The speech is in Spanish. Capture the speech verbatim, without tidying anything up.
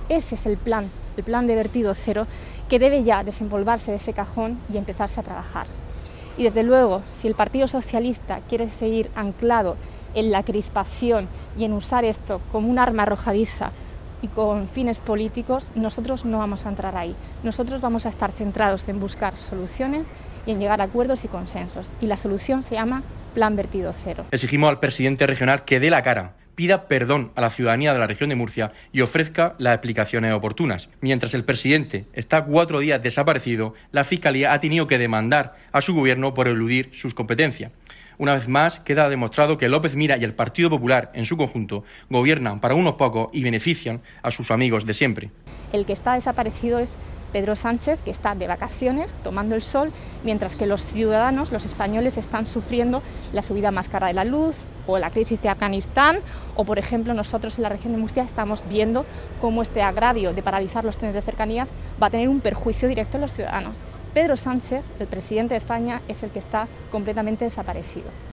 Ese es el plan, el plan de vertido cero, que debe ya desenvolverse de ese cajón y empezarse a trabajar. Y desde luego, si el Partido Socialista quiere seguir anclado en la crispación y en usar esto como un arma arrojadiza y con fines políticos, nosotros no vamos a entrar ahí. Nosotros vamos a estar centrados en buscar soluciones y en llegar a acuerdos y consensos. Y la solución se llama Plan Vertido Cero. Exigimos al presidente regional que dé la cara, pida perdón a la ciudadanía de la región de Murcia y ofrezca las explicaciones oportunas. Mientras el presidente está cuatro días desaparecido, la Fiscalía ha tenido que demandar a su gobierno por eludir sus competencias. Una vez más, queda demostrado que López Mira y el Partido Popular, en su conjunto, gobiernan para unos pocos y benefician a sus amigos de siempre. El que está desaparecido es Pedro Sánchez, que está de vacaciones, tomando el sol, mientras que los ciudadanos, los españoles, están sufriendo la subida más cara de la luz o la crisis de Afganistán, o por ejemplo nosotros en la región de Murcia estamos viendo cómo este agravio de paralizar los trenes de cercanías va a tener un perjuicio directo en los ciudadanos. Pedro Sánchez, el presidente de España, es el que está completamente desaparecido.